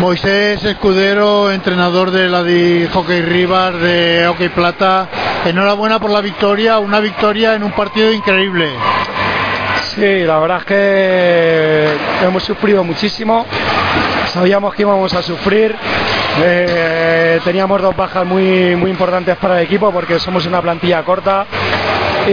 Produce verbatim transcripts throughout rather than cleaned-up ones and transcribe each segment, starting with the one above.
Moisés Escudero, entrenador de la de Hockey Rivas, de Hockey Plata, enhorabuena por la victoria, una victoria en un partido increíble. Sí, la verdad es que hemos sufrido muchísimo, sabíamos que íbamos a sufrir, eh, teníamos dos bajas muy, muy importantes para el equipo porque somos una plantilla corta y,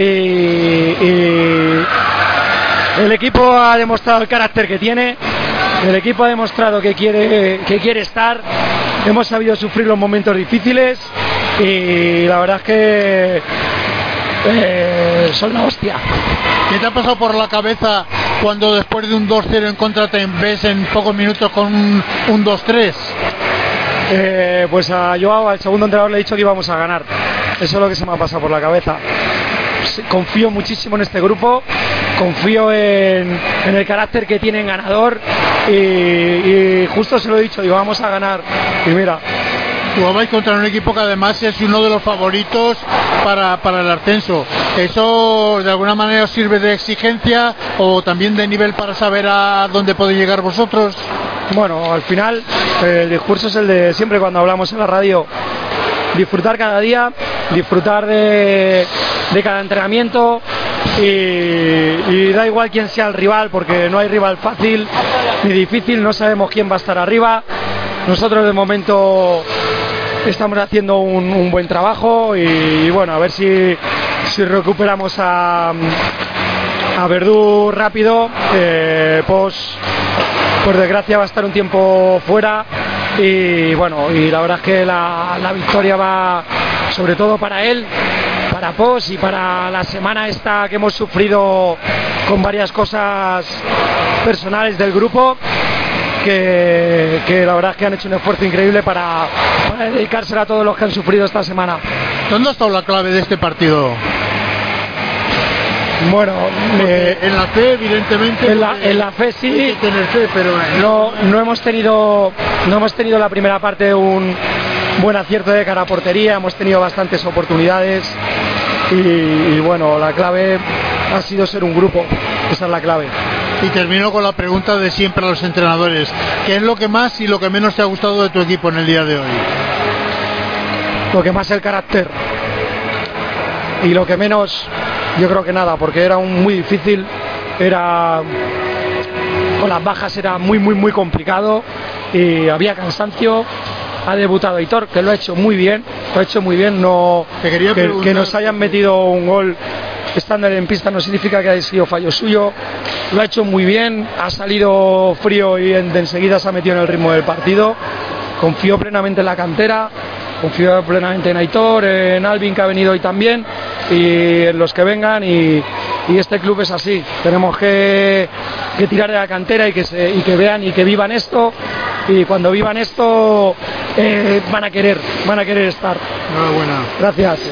y el equipo ha demostrado el carácter que tiene. El equipo ha demostrado que quiere, que quiere estar, hemos sabido sufrir los momentos difíciles y la verdad es que eh, son la hostia. ¿Qué te ha pasado por la cabeza cuando después de un dos cero en contra te ves en pocos minutos con un, un dos tres? Eh, pues a Joao, al segundo entrenador, le he dicho que íbamos a ganar. Eso es lo que se me ha pasado por la cabeza. Confío muchísimo en este grupo, confío en, en el carácter que tienen ganador y, y justo se lo he dicho, digo, vamos a ganar. Y mira, jugabais contra un equipo que además es uno de los favoritos para, para el ascenso. ¿Eso de alguna manera os sirve de exigencia o también de nivel para saber a dónde podéis llegar vosotros? Bueno, al final el discurso es el de siempre cuando hablamos en la radio: disfrutar cada día, disfrutar de, de cada entrenamiento y, y da igual quién sea el rival, porque no hay rival fácil ni difícil, no sabemos quién va a estar arriba. Nosotros de momento estamos haciendo un, un buen trabajo y, y bueno, a ver si, si recuperamos a, a Verdú rápido. eh, pues por desgracia va a estar un tiempo fuera y bueno, y la verdad es que la, la victoria va sobre todo para él, para Pos y para la semana esta que hemos sufrido con varias cosas personales del grupo, que, que la verdad es que han hecho un esfuerzo increíble para, para dedicárselo a todos los que han sufrido esta semana. ¿Dónde ha estado la clave de este partido? Bueno, eh, en la fe, evidentemente. En la, en la fe sí. Hay que tener fe, pero no, no hemos tenido, no hemos tenido la primera parte un buen acierto de cara a portería. Hemos tenido bastantes oportunidades y, y bueno, la clave ha sido ser un grupo. Esa es la clave. Y termino con la pregunta de siempre a los entrenadores: ¿qué es lo que más y lo que menos te ha gustado de tu equipo en el día de hoy? Lo que más, el carácter, y lo que menos, yo creo que nada, porque era un muy difícil, era con las bajas era muy muy muy complicado y había cansancio. Ha debutado Aitor, que lo ha hecho muy bien, lo ha hecho muy bien. No, que, que nos hayan metido un gol estando en pista no significa que haya sido fallo suyo. Lo ha hecho muy bien, ha salido frío y en, de enseguida se ha metido en el ritmo del partido. Confío plenamente en la cantera, confío plenamente en Aitor, en Alvin, que ha venido hoy también, y en los que vengan, y, y este club es así. Tenemos que, que tirar de la cantera y que, se, y que vean y que vivan esto, y cuando vivan esto eh, van a querer, van a querer estar. Enhorabuena. Gracias.